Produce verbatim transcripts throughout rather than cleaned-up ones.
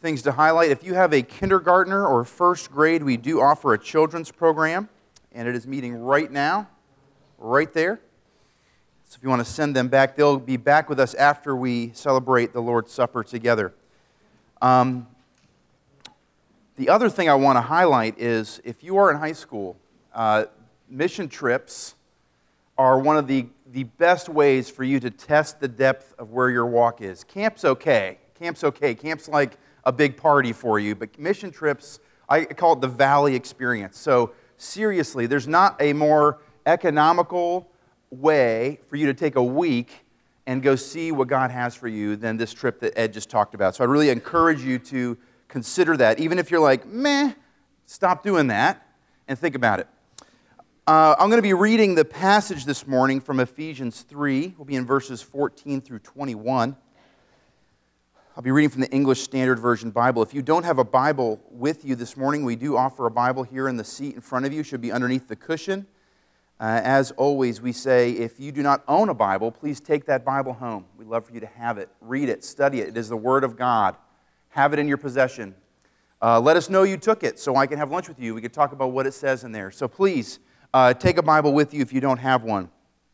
things to highlight. If you have a kindergartner or first grade, we do offer a children's program, and it is meeting right now, right there. So if you want to send them back, they'll be back with us after we celebrate the Lord's Supper together. Um, the other thing I want to highlight is if you are in high school, uh, mission trips are one of the, the best ways for you to test the depth of where your walk is. Camp's okay. Camp's okay. Camp's like a big party for you, but mission trips, I call it the valley experience. So seriously, there's not a more economical way for you to take a week and go see what God has for you than this trip that Ed just talked about. So I really encourage you to consider that. Even if you're like, meh, stop doing that and think about it. Uh, I'm going to be reading the passage this morning from Ephesians three. We'll be in verses fourteen through twenty-one. I'll be reading from the English Standard Version Bible. If you don't have a Bible with you this morning, we do offer a Bible here in the seat in front of you. It should be underneath the cushion. Uh, as always, we say, if you do not own a Bible, please take that Bible home. We'd love for you to have it. Read it. Study it. It is the Word of God. Have it in your possession. Uh, let us know you took it so I can have lunch with you. We can talk about what it says in there. So please, uh, take a Bible with you if you don't have one.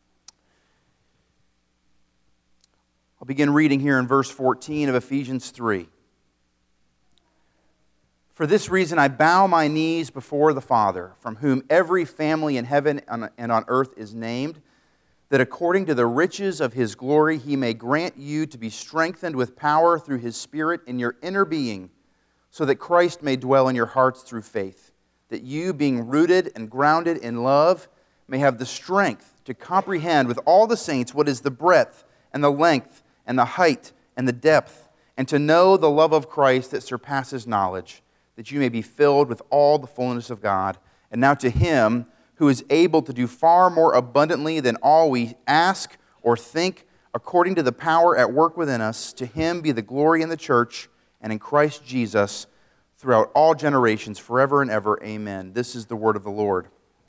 I'll begin reading here in verse fourteen of Ephesians three. For this reason I bow my knees before the Father, from whom every family in heaven and on earth is named, that according to the riches of His glory He may grant you to be strengthened with power through His Spirit in your inner being, so that Christ may dwell in your hearts through faith, that you, being rooted and grounded in love, may have the strength to comprehend with all the saints what is the breadth and the length and the height and the depth, and to know the love of Christ that surpasses knowledge, that you may be filled with all the fullness of God. And now to Him who is able to do far more abundantly than all we ask or think, according to the power at work within us, to Him be the glory in the church and in Christ Jesus throughout all generations, forever and ever. Amen. This is the word of the Lord.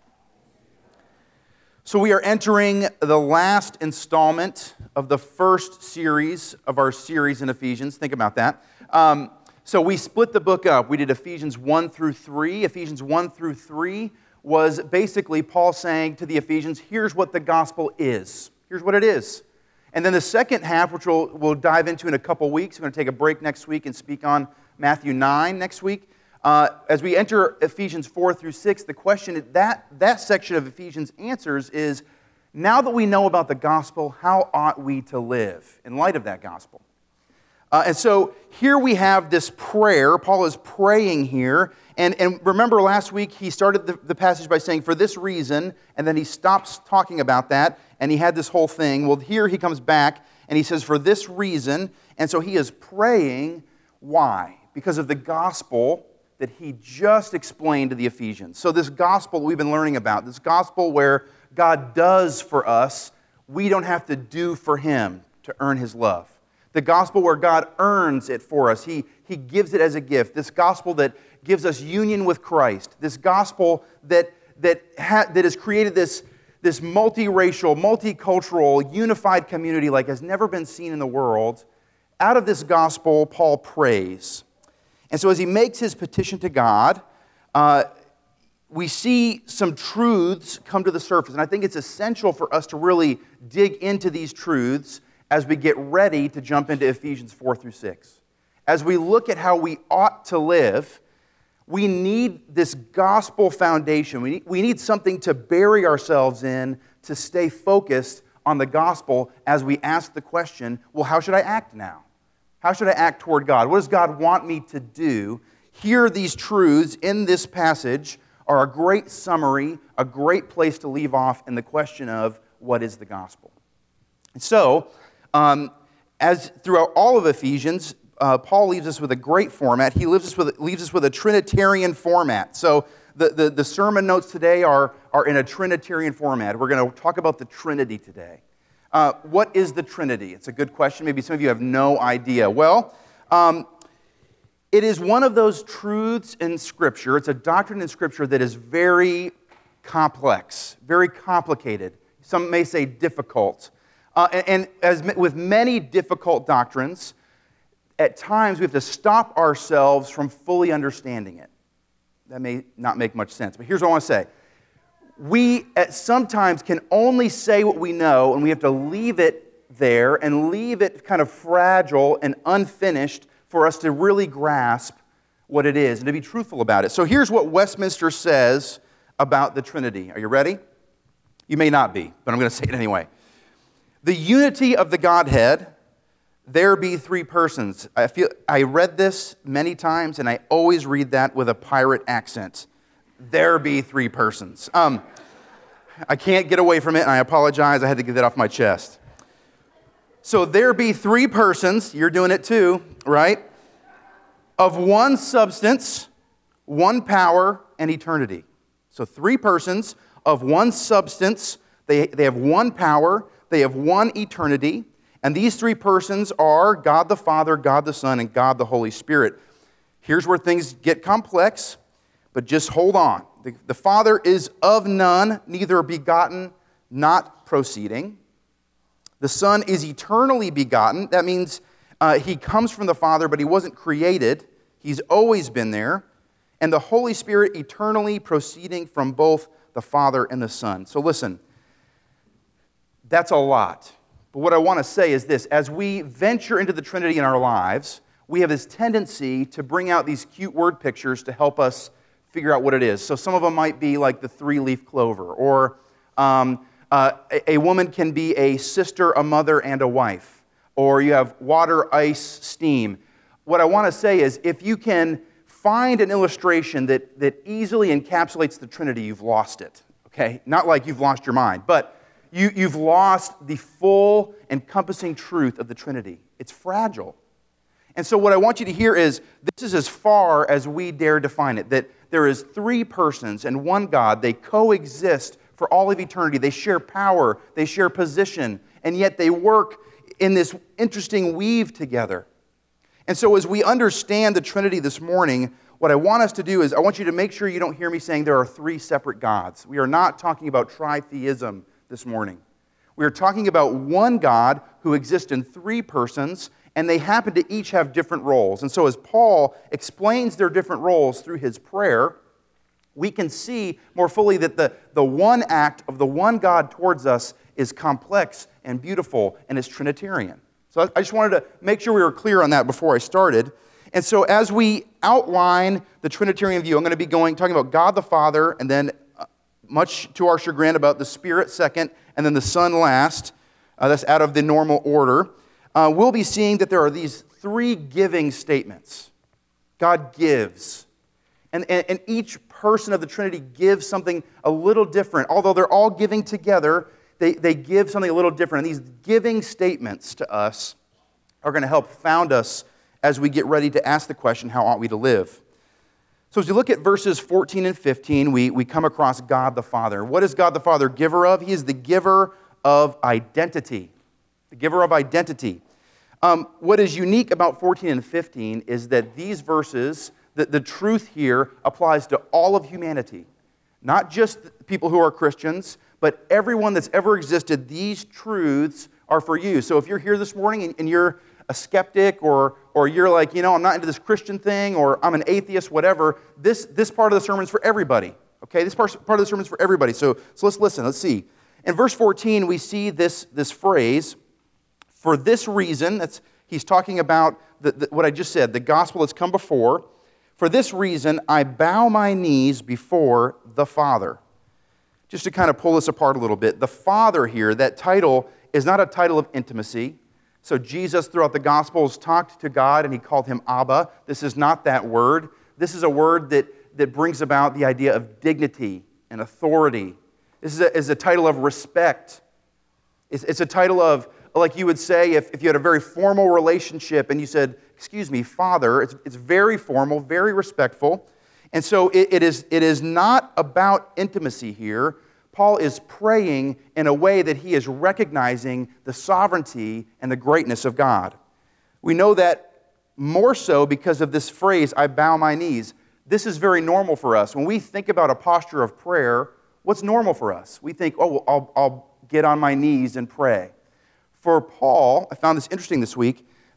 So we are entering the last installment of the first series of our series in Ephesians. Think about that. Um, so we split the book up. We did Ephesians one through three. Ephesians one through three was basically Paul saying to the Ephesians, here's what the gospel is. Here's what it is. And then the second half, which we'll, we'll dive into in a couple weeks, we're going to take a break next week and speak on Matthew nine next week. Uh, as we enter Ephesians four through six, the question that that section of Ephesians answers is, now that we know about the gospel, how ought we to live in light of that gospel? Uh, and so here we have this prayer. Paul is praying here. And, and remember last week he started the, the passage by saying, for this reason, and then he stops talking about that, and he had this whole thing. Well, here he comes back, and he says, for this reason. And so he is praying. Why? Because of the gospel that he just explained to the Ephesians. So this gospel we've been learning about, this gospel where God does for us, we don't have to do for Him to earn His love. The gospel where God earns it for us. He, he gives it as a gift. This gospel that gives us union with Christ. This gospel that, that, ha, that has created this, this multiracial, multicultural, unified community like has never been seen in the world. Out of this gospel, Paul prays. And so as he makes his petition to God, uh, we see some truths come to the surface. And I think it's essential for us to really dig into these truths as we get ready to jump into Ephesians four through six. As we look at how we ought to live, we need this gospel foundation. We need, we need something to bury ourselves in to stay focused on the gospel as we ask the question, well, how should I act now? How should I act toward God? What does God want me to do? Here, these truths in this passage are a great summary, a great place to leave off in the question of what is the gospel. And so, um, as throughout all of Ephesians, uh, Paul leaves us with a great format. He leaves us with, leaves us with a Trinitarian format. So the, the, the sermon notes today are, are in a Trinitarian format. We're going to talk about the Trinity today. Uh, what is the Trinity? It's a good question. Maybe some of you have no idea. Well, um, it is one of those truths in Scripture. It's a doctrine in Scripture that is very complex, very complicated. Some may say difficult. Uh, and, and as with many difficult doctrines, at times we have to stop ourselves from fully understanding it. That may not make much sense, but here's what I want to say. We at sometimes can only say what we know, and we have to leave it there and leave it kind of fragile and unfinished for us to really grasp what it is and to be truthful about it. So here's what Westminster says about the Trinity. Are you ready? You may not be, but I'm going to say it anyway. The unity of the Godhead, there be three persons. I feel I read this many times, and I always read that with a pirate accent. There be three persons. Um, I can't get away from it, and I apologize. I had to get that off my chest. So there be three persons. You're doing it too, right? Of one substance, one power, and eternity. So three persons of one substance. They, they have one power. They have one eternity. And these three persons are God the Father, God the Son, and God the Holy Spirit. Here's where things get complex, but just hold on. The, the Father is of none, neither begotten, not proceeding. The Son is eternally begotten. That means uh, he comes from the Father, but he wasn't created. He's always been there. And the Holy Spirit eternally proceeding from both the Father and the Son. So listen, that's a lot. But what I want to say is this. As we venture into the Trinity in our lives, we have this tendency to bring out these cute word pictures to help us figure out what it is. So some of them might be like the three-leaf clover, or um, uh, a, a woman can be a sister, a mother, and a wife. Or you have water, ice, steam. What I want to say is if you can find an illustration that, that easily encapsulates the Trinity, you've lost it. Okay? Not like you've lost your mind, but You, you've lost the full encompassing truth of the Trinity. It's fragile. And so what I want you to hear is, this is as far as we dare define it, that there is three persons and one God. They coexist for all of eternity. They share power. They share position. And yet they work in this interesting weave together. And so as we understand the Trinity this morning, what I want us to do is, I want you to make sure you don't hear me saying there are three separate gods. We are not talking about tritheism this morning. We are talking about one God who exists in three persons, and they happen to each have different roles. And so as Paul explains their different roles through his prayer, we can see more fully that the, the one act of the one God towards us is complex and beautiful and is Trinitarian. So I just wanted to make sure we were clear on that before I started. And so as we outline the Trinitarian view, I'm going to be going talking about God the Father, and then much to our chagrin about the Spirit second, and then the Son last. Uh, that's out of the normal order. Uh, we'll be seeing that there are these three giving statements. God gives. And, and, and each person of the Trinity gives something a little different. Although they're all giving together, they, they give something a little different. And these giving statements to us are going to help found us as we get ready to ask the question, how ought we to live? So as you look at verses fourteen and fifteen, we, we come across God the Father. What is God the Father giver of? He is the giver of identity. The giver of identity. Um, what is unique about fourteen and fifteen is that these verses, the, the truth here applies to all of humanity. Not just people who are Christians, but everyone that's ever existed. These truths are for you. So if you're here this morning and, and you're a skeptic, or or you're like, you know, I'm not into this Christian thing, or I'm an atheist, whatever, this, this part of the sermon is for everybody. Okay, this part, part of the sermon is for everybody. So, so let's listen, let's see. In verse fourteen, we see this, this phrase, for this reason, that's he's talking about the, the, what I just said, the gospel that's come before. For this reason, I bow my knees before the Father. Just to kind of pull this apart a little bit, the Father here, that title is not a title of intimacy. So Jesus, throughout the Gospels, talked to God and he called him Abba. This is not that word. This is a word that, that brings about the idea of dignity and authority. This is a, is a title of respect. It's, it's a title of, like you would say if, if you had a very formal relationship and you said, excuse me, Father, it's, it's very formal, very respectful. And so it, it, is, it is not about intimacy here. Paul is praying in a way that he is recognizing the sovereignty and the greatness of God. We know that more so because of this phrase, I bow my knees. This is very normal for us. When we think about a posture of prayer, what's normal for us? We think, oh, well, I'll, I'll get on my knees and pray. For Paul, I found this interesting this week,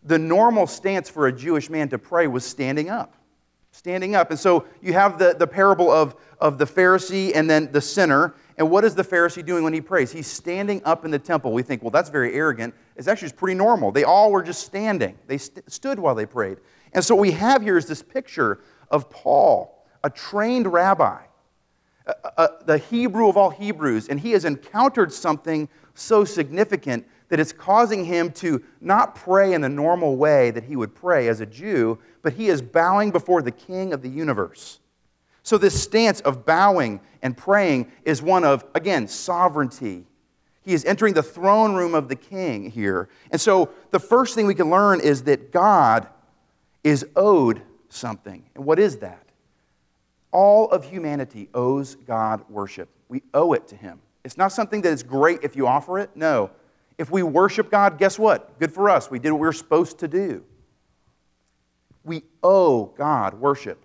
the normal stance for a Jewish man to pray was standing up. Standing up. And so you have the, the parable of, of the Pharisee and then the sinner. And what is the Pharisee doing when he prays? He's standing up in the temple. We think, well, that's very arrogant. It's actually just pretty normal. They all were just standing. They st- stood while they prayed. And so what we have here is this picture of Paul, a trained rabbi, a, a, the Hebrew of all Hebrews, and he has encountered something so significant that it's causing him to not pray in the normal way that he would pray as a Jew, but he is bowing before the King of the universe. So this stance of bowing and praying is one of, again, sovereignty. He is entering the throne room of the King here. And so the first thing we can learn is that God is owed something. And what is that? All of humanity owes God worship. We owe it to Him. It's not something that is great if you offer it. No. If we worship God, guess what? Good for us. We did what we were supposed to do. We owe God worship.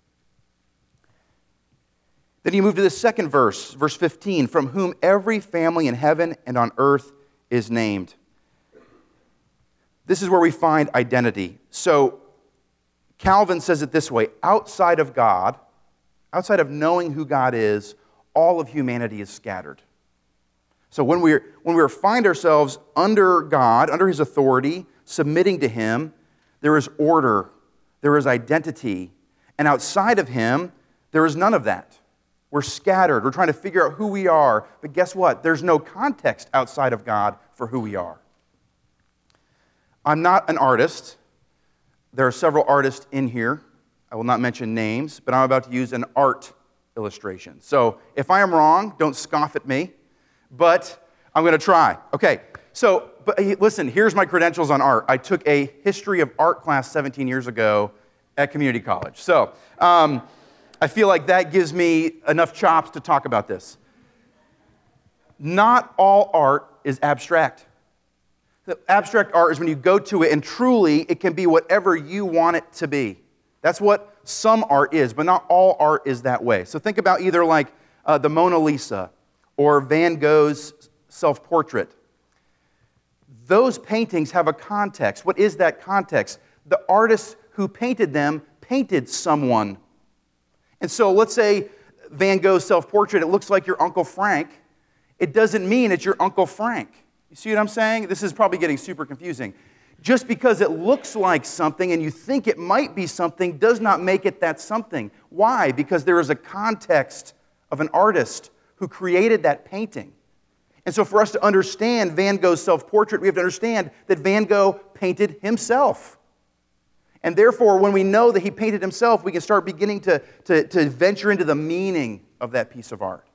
Then you move to the second verse, verse fifteen, from whom every family in heaven and on earth is named. This is where we find identity. So Calvin says it this way: outside of God, outside of knowing who God is, all of humanity is scattered. So when we when we find ourselves under God, under His authority, submitting to Him, there is order, there is identity, and outside of Him, there is none of that. We're scattered. We're trying to figure out who we are. But guess what? There's no context outside of God for who we are. I'm not an artist. There are several artists in here. I will not mention names, but I'm about to use an art illustration. So if I am wrong, don't scoff at me, but I'm going to try. Okay, so but listen, here's my credentials on art. I took a history of art class seventeen years ago at community college. So um, I feel like that gives me enough chops to talk about this. Not all art is abstract. The abstract art is when you go to it and truly it can be whatever you want it to be. That's what some art is, but not all art is that way. So think about either like uh, the Mona Lisa or Van Gogh's self-portrait. Those paintings have a context. What is that context? The artist who painted them painted someone. And so let's say Van Gogh's self-portrait, it looks like your Uncle Frank. It doesn't mean it's your Uncle Frank. You see what I'm saying? This is probably getting super confusing. Just because it looks like something and you think it might be something does not make it that something. Why? Because there is a context of an artist who created that painting. And so for us to understand Van Gogh's self-portrait, we have to understand that Van Gogh painted himself. And therefore, when we know that he painted himself, we can start beginning to, to, to venture into the meaning of that piece of art.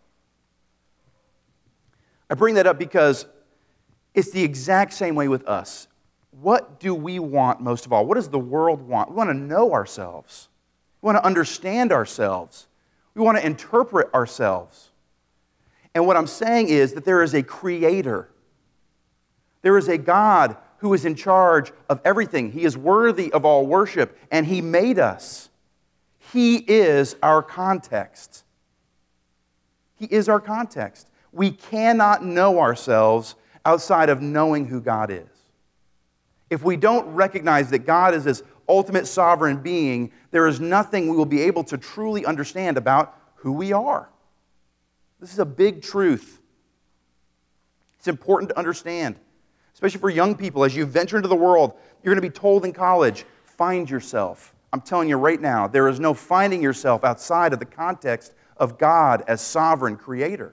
I bring that up because it's the exact same way with us. What do we want most of all? What does the world want? We want to know ourselves. We want to understand ourselves. We want to interpret ourselves. And what I'm saying is that there is a creator. There is a God who is in charge of everything. He is worthy of all worship, and He made us. He is our context. He is our context. We cannot know ourselves outside of knowing who God is. If we don't recognize that God is this ultimate sovereign being, there is nothing we will be able to truly understand about who we are. This is a big truth. It's important to understand, especially for young people. As you venture into the world, you're going to be told in college, find yourself. I'm telling you right now, there is no finding yourself outside of the context of God as sovereign creator.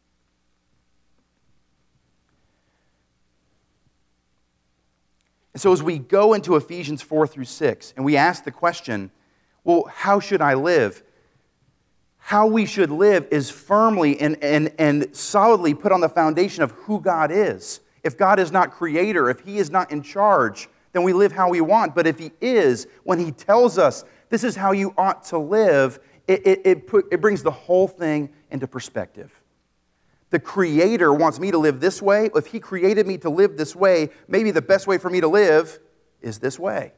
And so as we go into Ephesians four through six, and we ask the question, well, how should I live? How we should live is firmly and, and, and solidly put on the foundation of who God is. If God is not creator, if He is not in charge, then we live how we want. But if He is, when He tells us this is how you ought to live, it, it, it, put, it brings the whole thing into perspective. The Creator wants me to live this way. If He created me to live this way, maybe the best way for me to live is this way.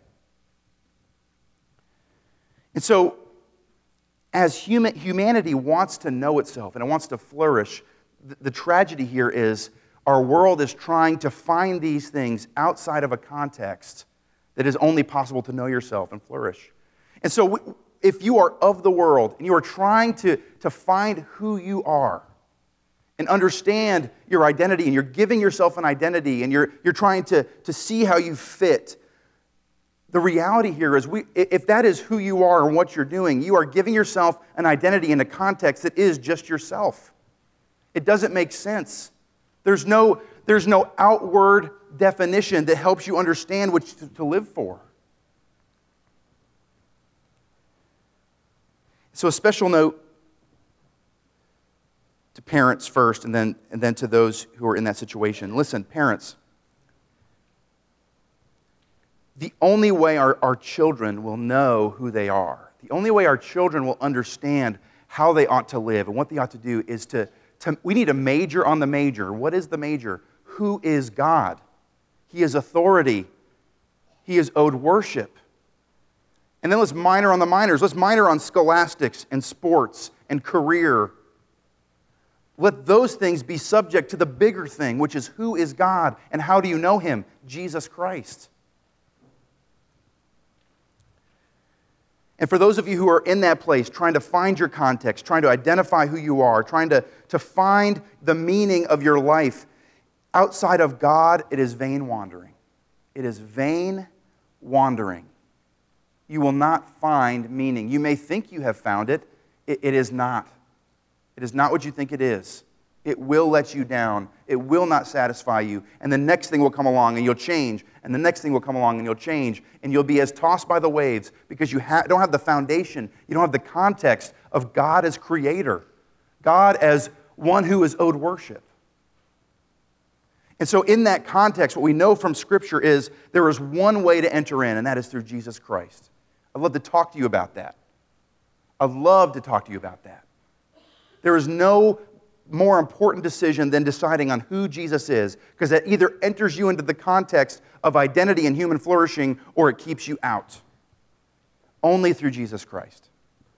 And so, as human, humanity wants to know itself and it wants to flourish, the, the tragedy here is our world is trying to find these things outside of a context that is only possible to know yourself and flourish. And so if you are of the world and you are trying to, to find who you are and understand your identity, and you're giving yourself an identity, and you're, you're trying to, to see how you fit, the reality here is we, if that is who you are and what you're doing, you are giving yourself an identity in a context that is just yourself. It doesn't make sense. There's no, there's no outward definition that helps you understand what to, to live for. So a special note to parents first, and then, and then to those who are in that situation. Listen, parents, the only way our, our children will know who they are, the only way our children will understand how they ought to live and what they ought to do is to, to we need to major on the major. What is the major? Who is God? He is authority. He is owed worship. And then let's minor on the minors. Let's minor on scholastics and sports and career. Let those things be subject to the bigger thing, which is who is God and how do you know Him? Jesus Christ. And for those of you who are in that place, trying to find your context, trying to identify who you are, trying to, to find the meaning of your life, outside of God, it is vain wandering. It is vain wandering. You will not find meaning. You may think you have found it. It, it is not. It is not what you think it is. It will let you down. It will not satisfy you. And the next thing will come along and you'll change. And the next thing will come along and you'll change. And you'll be as tossed by the waves because you ha- don't have the foundation. You don't have the context of God as creator. God as one who is owed worship. And so in that context, what we know from Scripture is there is one way to enter in, and that is through Jesus Christ. I'd love to talk to you about that. I'd love to talk to you about that. There is no more important decision than deciding on who Jesus is, because that either enters you into the context of identity and human flourishing, or it keeps you out. Only through Jesus Christ.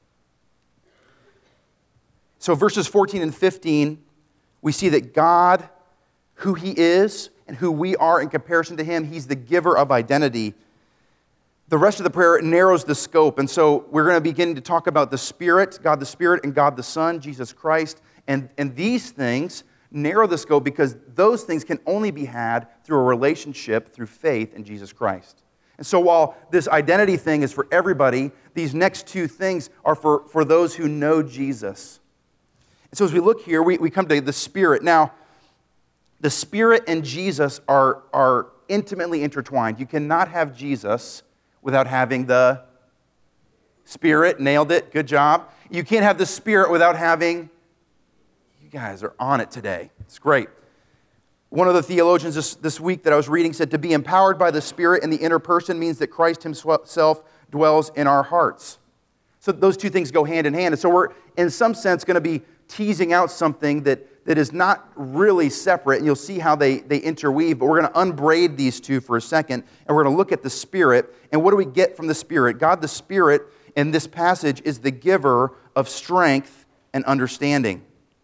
So verses fourteen and fifteen, we see that God, who He is and who we are in comparison to Him, He's the giver of identity. The rest of the prayer narrows the scope, and so we're going to begin to talk about the Spirit, God the Spirit, and God the Son, Jesus Christ. And, and these things narrow the scope because those things can only be had through a relationship, through faith in Jesus Christ. And so while this identity thing is for everybody, these next two things are for, for those who know Jesus. And so as we look here, we, we come to the Spirit. Now, the Spirit and Jesus are, are intimately intertwined. You cannot have Jesus without having the Spirit. Nailed it. Good job. You can't have the Spirit without having... You guys are on it today. It's great. One of the theologians this, this week that I was reading said, to be empowered by the Spirit in the inner person means that Christ Himself dwells in our hearts. So those two things go hand in hand. And so we're, in some sense, going to be teasing out something that, that is not really separate, and you'll see how they, they interweave, but we're going to unbraid these two for a second, and we're going to look at the Spirit. And what do we get from the Spirit? God the Spirit, in this passage, is the giver of strength and understanding.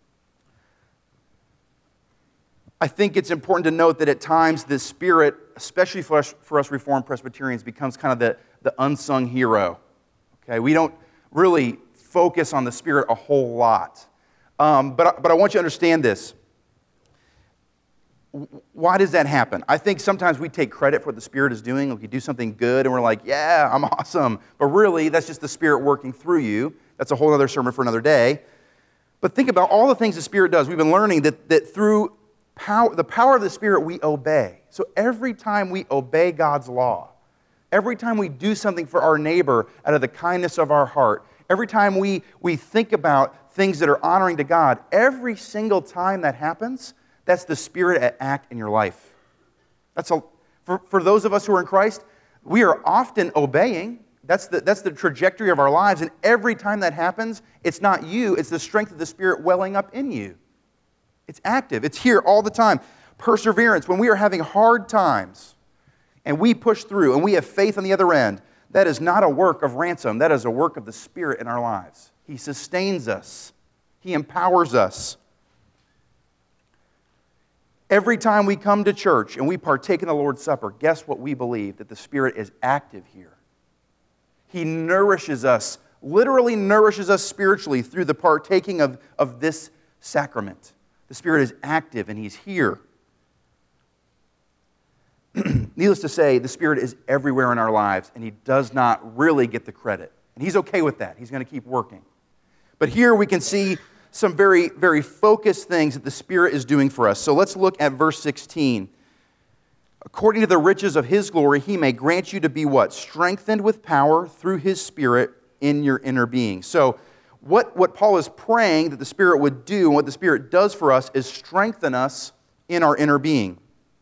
I think it's important to note that at times the Spirit, especially for us, for us Reformed Presbyterians, becomes kind of the, the unsung hero. Okay, we don't really focus on the Spirit a whole lot. Um, but, but I want you to understand this. Why does that happen? I think sometimes we take credit for what the Spirit is doing. Like you do something good and we're like, yeah, I'm awesome. But really, that's just the Spirit working through you. That's a whole other sermon for another day. But think about all the things the Spirit does. We've been learning that, that through Power, the power of the Spirit, we obey. So every time we obey God's law, every time we do something for our neighbor out of the kindness of our heart, every time we, we think about things that are honoring to God, every single time that happens, that's the Spirit at act in your life. That's a, for, for those of us who are in Christ, we are often obeying. That's the, that's the trajectory of our lives, and every time that happens, it's not you, it's the strength of the Spirit welling up in you. It's active. It's here all the time. Perseverance. When we are having hard times and we push through and we have faith on the other end, that is not a work of ransom. That is a work of the Spirit in our lives. He sustains us. He empowers us. Every time we come to church and we partake in the Lord's Supper, guess what we believe? That the Spirit is active here. He nourishes us, literally nourishes us spiritually through the partaking of, of this sacrament. The Spirit is active and He's here. Needless to say, the Spirit is everywhere in our lives, and He does not really get the credit. And He's okay with that. He's going to keep working. But here we can see some very, very focused things that the Spirit is doing for us. So let's look at verse sixteen. According to the riches of His glory, He may grant you to be what? Strengthened with power through His Spirit in your inner being. So what, what Paul is praying that the Spirit would do, and what the Spirit does for us, is strengthen us in our inner being.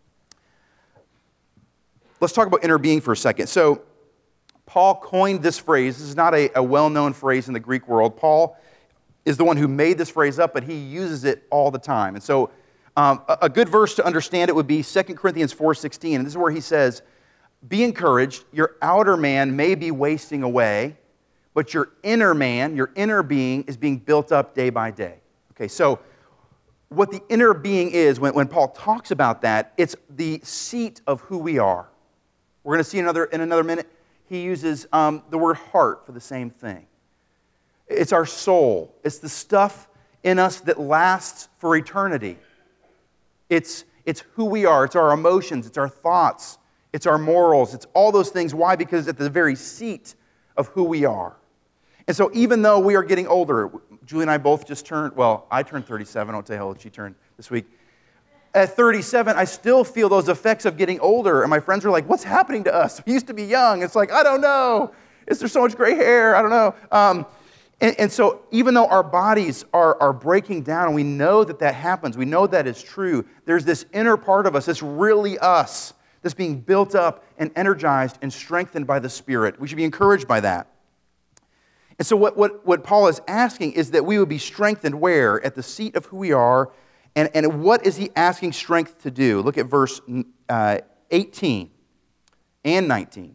Let's talk about inner being for a second. So Paul coined this phrase. This is not a, a well-known phrase in the Greek world. Paul is the one who made this phrase up, but he uses it all the time. And so um, a, a good verse to understand it would be Second Corinthians four sixteen. And this is where he says, be encouraged, your outer man may be wasting away, but your inner man, your inner being, is being built up day by day. Okay, so what the inner being is, when, when Paul talks about that, it's the seat of who we are. We're going to see another in another minute. He uses um, the word heart for the same thing. It's our soul. It's the stuff in us that lasts for eternity. It's, it's who we are. It's our emotions. It's our thoughts. It's our morals. It's all those things. Why? Because it's at the very seat of who we are. And so even though we are getting older, Julie and I both just turned, well, I turned thirty-seven. I won't tell you how old she turned this week. At thirty-seven, I still feel those effects of getting older. And my friends are like, what's happening to us? We used to be young. It's like, I don't know. Is there so much gray hair? I don't know. Um, and, and so even though our bodies are, are breaking down, and we know that that happens, we know that is true, there's this inner part of us that's really us, that's being built up and energized and strengthened by the Spirit. We should be encouraged by that. And so what, what, what Paul is asking is that we would be strengthened where? At the seat of who we are. And, and what is he asking strength to do? Look at verse uh, eighteen and nineteen.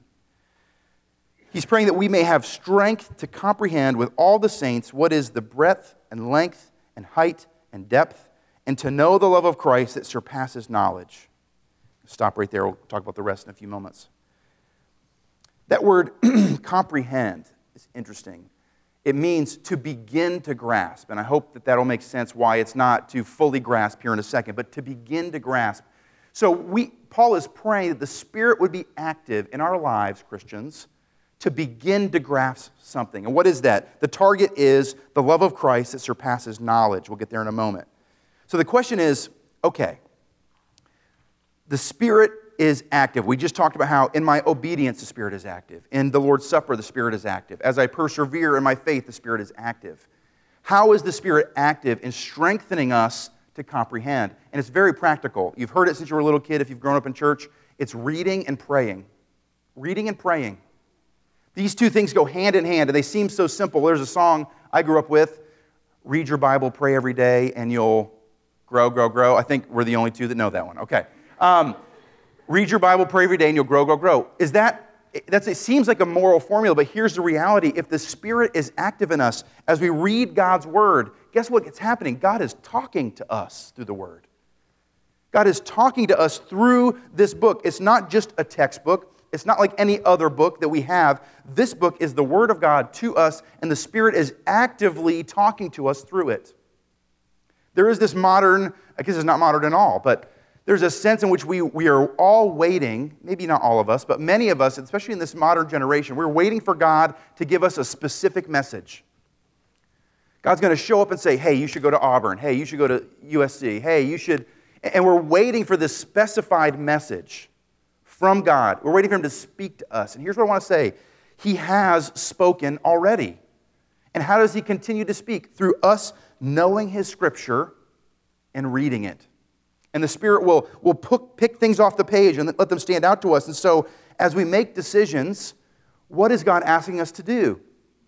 He's praying that we may have strength to comprehend with all the saints what is the breadth and length and height and depth, and to know the love of Christ that surpasses knowledge. Stop right there. We'll talk about the rest in a few moments. That word comprehend is interesting. It means to begin to grasp. And I hope that that'll make sense why it's not to fully grasp here in a second, but to begin to grasp. So we, Paul is praying that the Spirit would be active in our lives, Christians, to begin to grasp something. And what is that? The target is the love of Christ that surpasses knowledge. We'll get there in a moment. So the question is, okay, the Spirit is active. We just talked about how in my obedience the Spirit is active. In the Lord's Supper the Spirit is active. As I persevere in my faith the Spirit is active. How is the Spirit active in strengthening us to comprehend? And it's very practical. You've heard it since you were a little kid if you've grown up in church. It's reading and praying. Reading and praying. These two things go hand in hand, and they seem so simple. There's a song I grew up with, read your Bible, pray every day, and you'll grow, grow, grow. I think we're the only two that know that one. Okay. Um, Read your Bible, pray every day, and you'll grow, grow, grow. Is that, that's, it seems like a moral formula, but here's the reality. If the Spirit is active in us, as we read God's Word, guess what's happening? God is talking to us through the Word. God is talking to us through this book. It's not just a textbook. It's not like any other book that we have. This book is the Word of God to us, and the Spirit is actively talking to us through it. There is this modern, I guess it's not modern at all, but there's a sense in which we, we are all waiting, maybe not all of us, but many of us, especially in this modern generation, we're waiting for God to give us a specific message. God's going to show up and say, hey, you should go to Auburn. Hey, you should go to U S C. Hey, you should... And we're waiting for this specified message from God. We're waiting for Him to speak to us. And here's what I want to say. He has spoken already. And how does He continue to speak? Through us knowing His Scripture and reading it. And the Spirit will, will pick things off the page and let them stand out to us. And so as we make decisions, what is God asking us to do?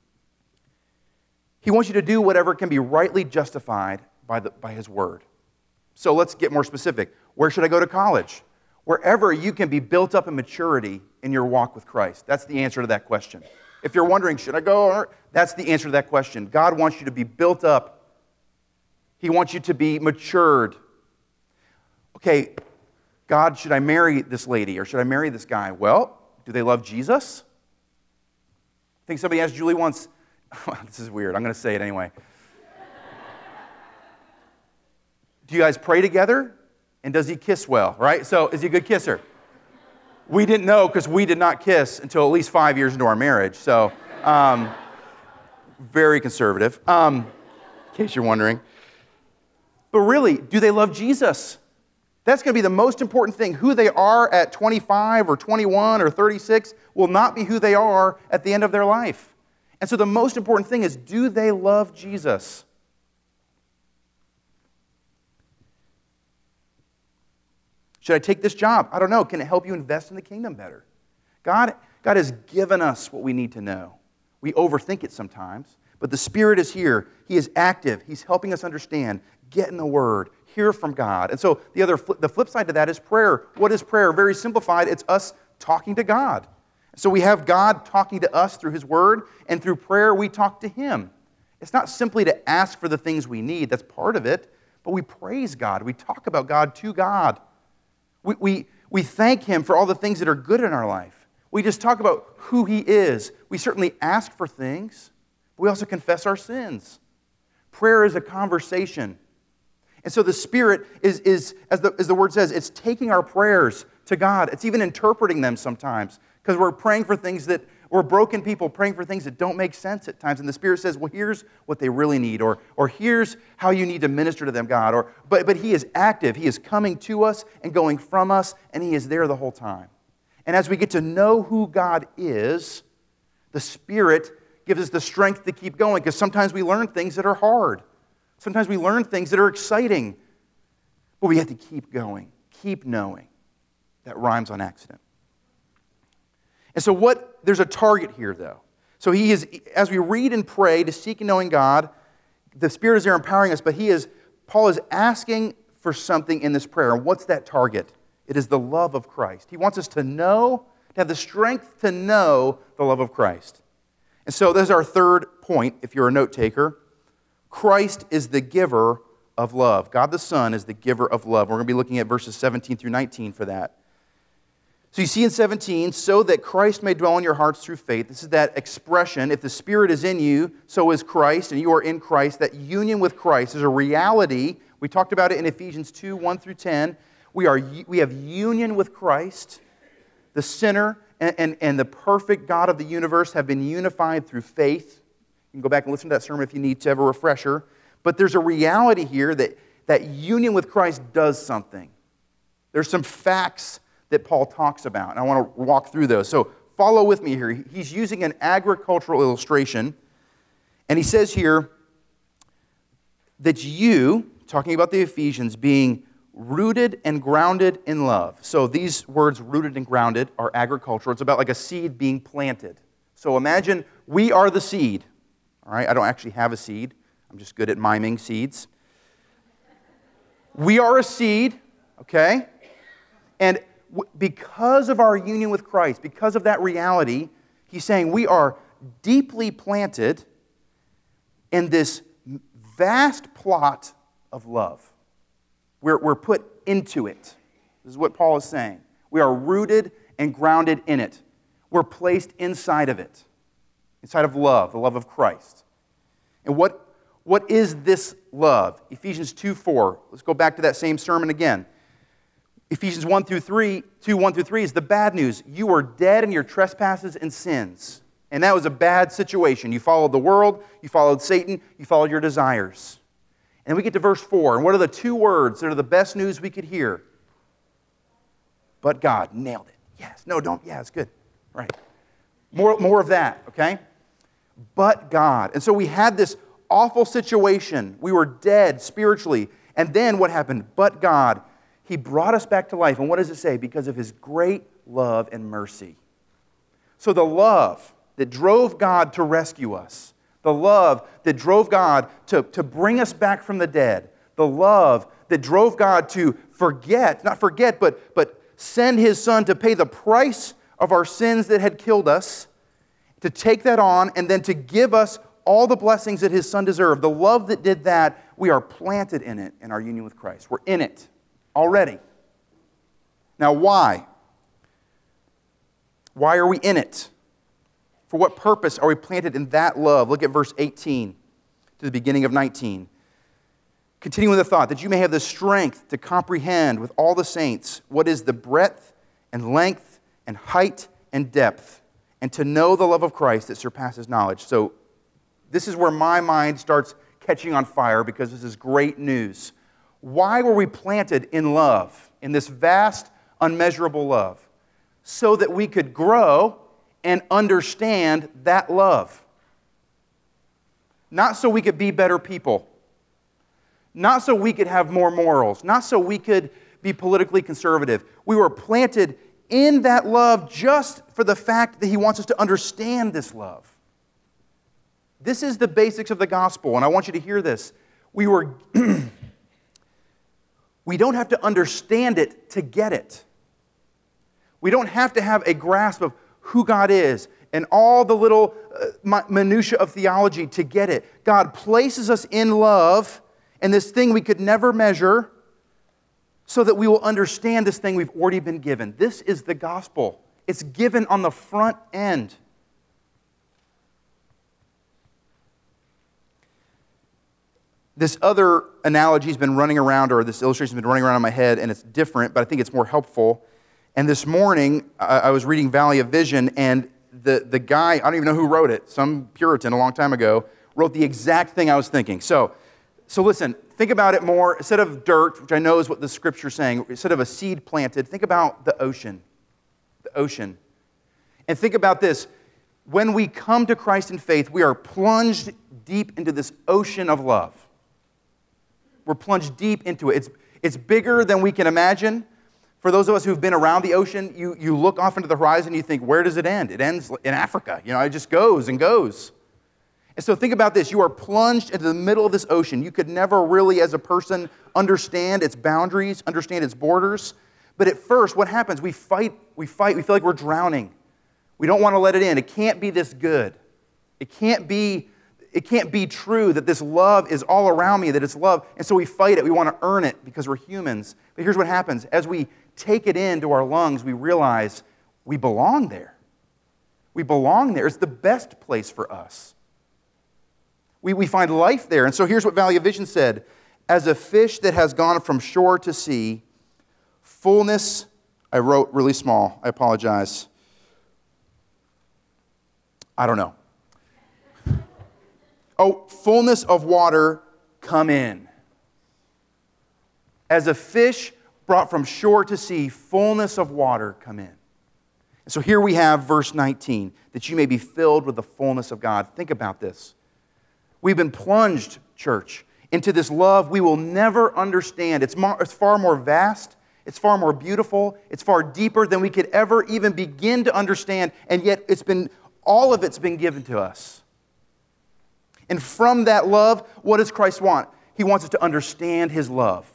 He wants you to do whatever can be rightly justified by, the, by His Word. So let's get more specific. Where should I go to college? Wherever you can be built up in maturity in your walk with Christ. That's the answer to that question. If you're wondering, should I go? That's the answer to that question. God wants you to be built up. He wants you to be matured. okay, God, should I marry this lady or should I marry this guy? Well, do they love Jesus? I think somebody asked Julie once, this is weird, I'm going to say it anyway. Do you guys pray together? And does he kiss well, right? So is he a good kisser? We didn't know because we did not kiss until at least five years into our marriage. So um, very conservative, um, in case you're wondering. But really, do they love Jesus? That's going to be the most important thing. Who they are at twenty-five or twenty-one or thirty-six will not be who they are at the end of their life. And so the most important thing is, do they love Jesus? Should I take this job? I don't know. Can it help you invest in the kingdom better? God, God has given us what we need to know. We overthink it sometimes, but the Spirit is here. He is active. He's helping us understand, get in the Word, hear from God. And so the other, the flip side to that is prayer. What is prayer? Very simplified. It's us talking to God. So we have God talking to us through His Word, and through prayer we talk to Him. It's not simply to ask for the things we need. That's part of it. But we praise God. We talk about God to God. We, we, we thank Him for all the things that are good in our life. We just talk about who He is. We certainly ask for things, but we also confess our sins. Prayer is a conversation. And so the Spirit is, is as, the, as the Word says, it's taking our prayers to God. It's even interpreting them sometimes because we're praying for things that, we're broken people praying for things that don't make sense at times. And the Spirit says, well, here's what they really need, or, or here's how you need to minister to them, God. Or, but, but He is active. He is coming to us and going from us, and He is there the whole time. And as we get to know who God is, the Spirit gives us the strength to keep going, because sometimes we learn things that are hard. Sometimes we learn things that are exciting, but we have to keep going, keep knowing. That rhymes on accident. And so what, there's a target here, though. So he is, as we read and pray to seek and knowing God, the Spirit is there empowering us, but he is, Paul is asking for something in this prayer. And what's that target? It is the love of Christ. He wants us to know, to have the strength to know the love of Christ. And so this is our third point, if you're a note taker. Christ is the giver of love. God the Son is the giver of love. We're going to be looking at verses seventeen through nineteen for that. So you see in seventeen, so that Christ may dwell in your hearts through faith. This is that expression, if the Spirit is in you, so is Christ, and you are in Christ. That union with Christ is a reality. We talked about it in Ephesians two, one through ten. We, are, we have union with Christ. The sinner and, and, and the perfect God of the universe have been unified through faith. You can go back and listen to that sermon if you need to have a refresher. But there's a reality here that, that union with Christ does something. There's some facts that Paul talks about, and I want to walk through those. So follow with me here. He's using an agricultural illustration, and he says here that you, talking about the Ephesians, being rooted and grounded in love. So these words, rooted and grounded, are agricultural. It's about like a seed being planted. So imagine we are the seed. All right, I don't actually have a seed. I'm just good at miming seeds. We are a seed, okay? And because of our union with Christ, because of that reality, he's saying we are deeply planted in this vast plot of love. We're, we're put into it. This is what Paul is saying. We are rooted and grounded in it. We're placed inside of it, inside of love, the love of Christ. And what, what is this love? Ephesians two four. Let's go back to that same sermon again. Ephesians one through three, two, one through three is the bad news. You were dead in your trespasses and sins. And that was a bad situation. You followed the world, you followed Satan, you followed your desires. And we get to verse four, and what are the two words that are the best news we could hear? But God. Nailed it. Yes. No, don't. Yeah, it's good. Right. More, more of that, okay? But God. And so we had this awful situation. We were dead spiritually. And then what happened? But God. He brought us back to life. And what does it say? Because of His great love and mercy. So the love that drove God to rescue us, the love that drove God to, to bring us back from the dead, the love that drove God to forget, not forget, but, but send His Son to pay the price of our sins that had killed us, to take that on, and then to give us all the blessings that His Son deserved. The love that did that, we are planted in it in our union with Christ. We're in it already. Now, why? Why are we in it? For what purpose are we planted in that love? Look at verse eighteen to the beginning of nineteen. Continuing with the thought, that you may have the strength to comprehend with all the saints what is the breadth and length and height and depth, and to know the love of Christ that surpasses knowledge. So this is where my mind starts catching on fire, because this is great news. Why were we planted in love, in this vast, unmeasurable love? So that we could grow and understand that love. Not so we could be better people. Not so we could have more morals. Not so we could be politically conservative. We were planted in that love just for the fact that He wants us to understand this love. This is the basics of the gospel, and I want you to hear this. We were, we don't have to understand it to get it. We don't have to have a grasp of who God is and all the little uh, minutiae of theology to get it. God places us in love, and this thing we could never measure, so that we will understand this thing we've already been given. This is the gospel. It's given on the front end. This other analogy has been running around, or this illustration has been running around in my head, and it's different, but I think it's more helpful. And this morning, I, I was reading Valley of Vision, and the, the guy, I don't even know who wrote it, some Puritan a long time ago, wrote the exact thing I was thinking. So, so listen, think about it more. Instead of dirt, which I know is what the Scripture's saying, instead of a seed planted, think about the ocean. The ocean. And think about this. When we come to Christ in faith, we are plunged deep into this ocean of love. We're plunged deep into it. It's, it's bigger than we can imagine. For those of us who've been around the ocean, you, you look off into the horizon and you think, where does it end? It ends in Africa. You know, it just goes and goes. And so think about this. You are plunged into the middle of this ocean. You could never really, as a person, understand its boundaries, understand its borders. But at first, what happens? We fight, we fight, we feel like we're drowning. We don't want to let it in. It can't be this good. It can't be It can't be true that this love is all around me, that it's love. And so we fight it. We want to earn it because we're humans. But here's what happens. As we take it into our lungs, we realize we belong there. We belong there. It's the best place for us. We, we find life there. And so here's what Valley of Vision said. As a fish that has gone from shore to sea, fullness, I wrote really small. I apologize. I don't know. Oh, fullness of water, come in. As a fish brought from shore to sea, fullness of water, come in. And so here we have verse nineteen, that you may be filled with the fullness of God. Think about this. We've been plunged, church, into this love we will never understand. It's, more, it's far more vast. It's far more beautiful. It's far deeper than we could ever even begin to understand. And yet it's been, all of it's been given to us. And from that love, what does Christ want? He wants us to understand His love.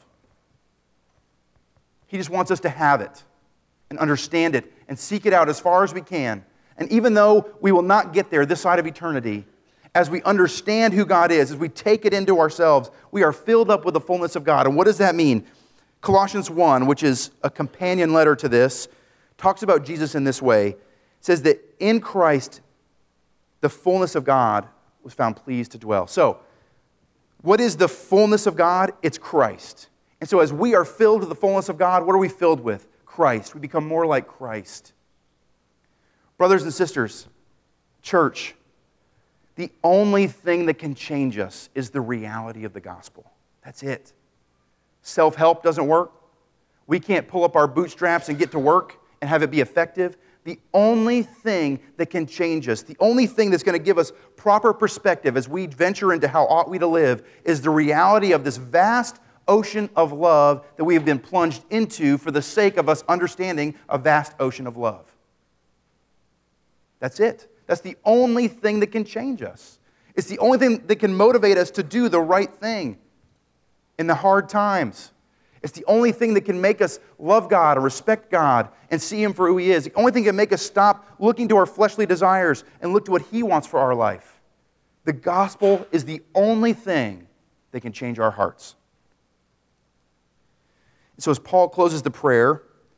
He just wants us to have it and understand it and seek it out as far as we can. And even though we will not get there this side of eternity, as we understand who God is, as we take it into ourselves, we are filled up with the fullness of God. And what does that mean? Colossians one, which is a companion letter to this, talks about Jesus in this way. It says that in Christ, the fullness of God was found pleased to dwell. So, what is the fullness of God? It's Christ. And so as we are filled with the fullness of God, what are we filled with? Christ. We become more like Christ. Brothers and sisters, church, the only thing that can change us is the reality of the gospel. That's it. Self-help doesn't work. We can't pull up our bootstraps and get to work and have it be effective. The only thing that can change us, the only thing that's going to give us proper perspective as we venture into how ought we to live, is the reality of this vast ocean of love that we have been plunged into for the sake of us understanding a vast ocean of love. That's it. That's the only thing that can change us. It's the only thing that can motivate us to do the right thing in the hard times. It's the only thing that can make us love God and respect God and see Him for who He is. The only thing that can make us stop looking to our fleshly desires and look to what He wants for our life. The gospel is the only thing that can change our hearts. So as Paul closes the prayer,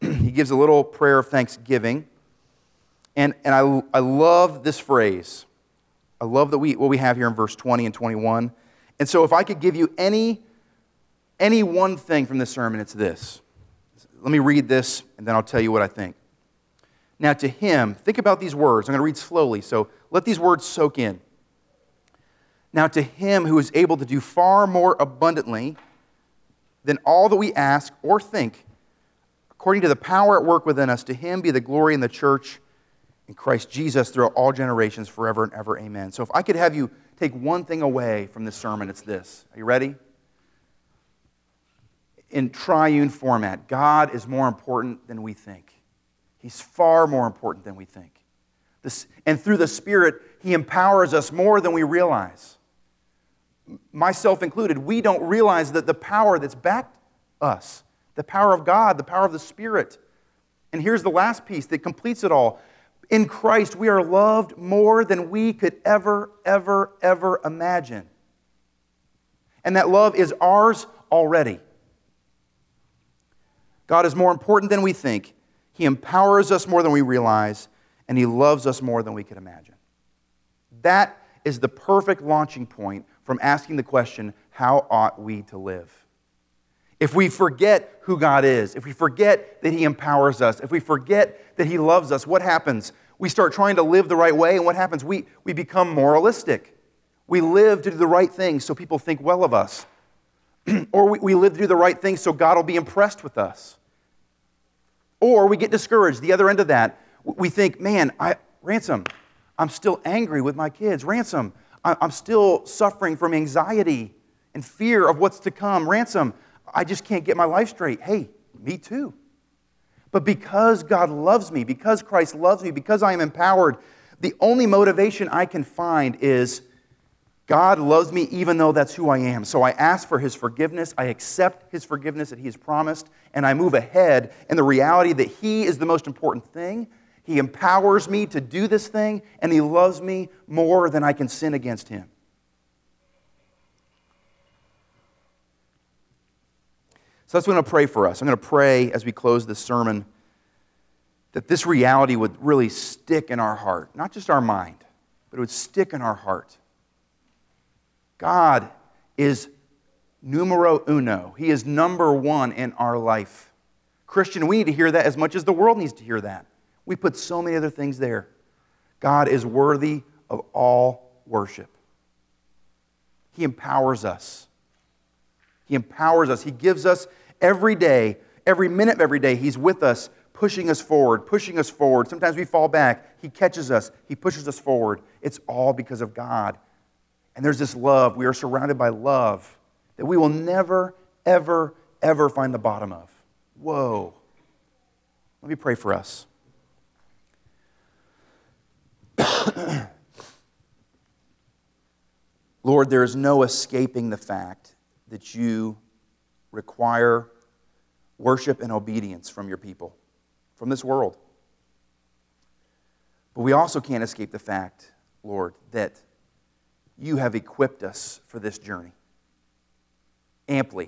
he gives a little prayer of thanksgiving. And, and I, I love this phrase. I love that we what we have here in verse twenty and twenty-one. And so if I could give you any, any one thing from this sermon, it's this. Let me read this, and then I'll tell you what I think. Now to him, think about these words. I'm going to read slowly, so let these words soak in. Now to him who is able to do far more abundantly than all that we ask or think, according to the power at work within us, to him be the glory in the church in Christ Jesus throughout all generations, forever and ever. Amen. So if I could have you take one thing away from this sermon, it's this. Are you ready? In triune format, God is more important than we think. He's far more important than we think. This, and through the Spirit, He empowers us more than we realize. Myself included, we don't realize that the power that's backed us, the power of God, the power of the Spirit. And here's the last piece that completes it all. In Christ, we are loved more than we could ever, ever, ever imagine. And that love is ours already. God is more important than we think. He empowers us more than we realize, and He loves us more than we could imagine. That is the perfect launching point from asking the question, how ought we to live? If we forget who God is, if we forget that He empowers us, if we forget that He loves us, what happens? We start trying to live the right way, and what happens? We, we become moralistic. We live to do the right things so people think well of us. Or we, we live to do the right things so God will be impressed with us. Or we get discouraged. The other end of that, we think, man, I, Ransom, I'm still angry with my kids. Ransom, I, I'm still suffering from anxiety and fear of what's to come. Ransom, I just can't get my life straight. Hey, me too. But because God loves me, because Christ loves me, because I am empowered, the only motivation I can find is God loves me even though that's who I am. So I ask for His forgiveness, I accept His forgiveness that He has promised, and I move ahead in the reality that He is the most important thing. He empowers me to do this thing, and He loves me more than I can sin against Him. So that's what I'm going to pray for us. I'm going to pray as we close this sermon that this reality would really stick in our heart, not just our mind, but it would stick in our heart. God is numero uno. He is number one in our life. Christian, we need to hear that as much as the world needs to hear that. We put so many other things there. God is worthy of all worship. He empowers us. He empowers us. He gives us every day, every minute of every day, He's with us, pushing us forward, pushing us forward. Sometimes we fall back. He catches us. He pushes us forward. It's all because of God. And there's this love. We are surrounded by love that we will never, ever, ever find the bottom of. Whoa. Let me pray for us. Lord, there is no escaping the fact that You require worship and obedience from Your people, from this world. But we also can't escape the fact, Lord, that You have equipped us for this journey amply.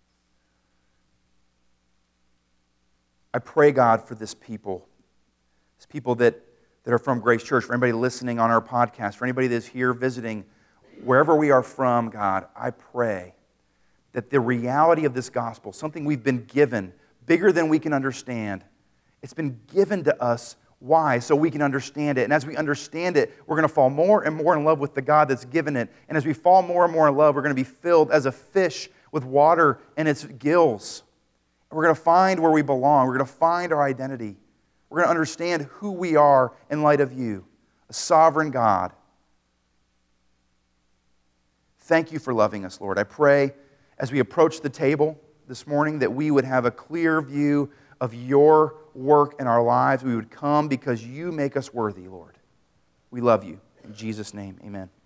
I pray, God, for this people, this people that, that are from Grace Church, for anybody listening on our podcast, for anybody that's here visiting, wherever we are from, God, I pray that the reality of this gospel, something we've been given, bigger than we can understand, it's been given to us. Why? So we can understand it. And as we understand it, we're going to fall more and more in love with the God that's given it. And as we fall more and more in love, we're going to be filled as a fish with water in its gills. We're going to find where we belong. We're going to find our identity. We're going to understand who we are in light of You, a sovereign God. Thank You for loving us, Lord. I pray as we approach the table this morning that we would have a clear view of Your work in our lives. We would come because You make us worthy, Lord. We love You. In Jesus' name, amen.